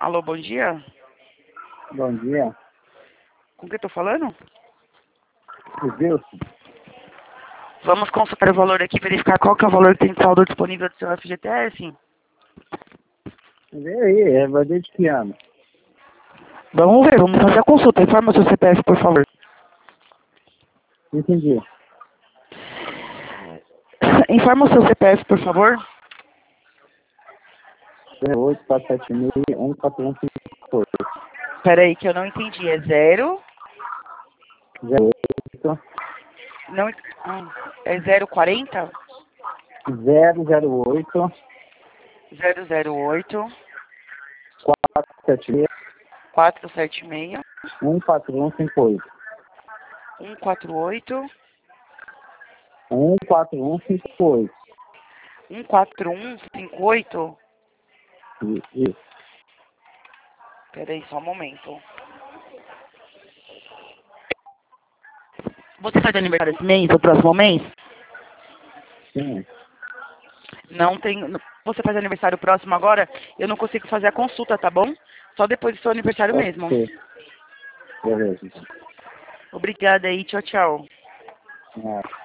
Alô, bom dia. Bom dia. Com quem eu tô falando? Wilson. Vamos consultar o valor aqui, verificar qual que é o valor que tem de saldo disponível do seu FGTS. Vê aí, vai desde que ano? Vamos ver, vamos fazer a consulta. Informa o seu CPF, por favor. Entendi. Informa o seu CPF, por favor. 084761415. Peraí, que eu não entendi. É 0? 08 Não, é 040? 008 008 476 476 14158. 148 14158. 14158. Isso. Peraí, só um momento. Você faz aniversário esse mês, ou próximo mês? Sim. Não tem. Você faz aniversário próximo agora? Eu não consigo fazer a consulta, tá bom? Só depois do seu aniversário Pode mesmo. ser. Beleza. Obrigada aí, tchau, tchau. É.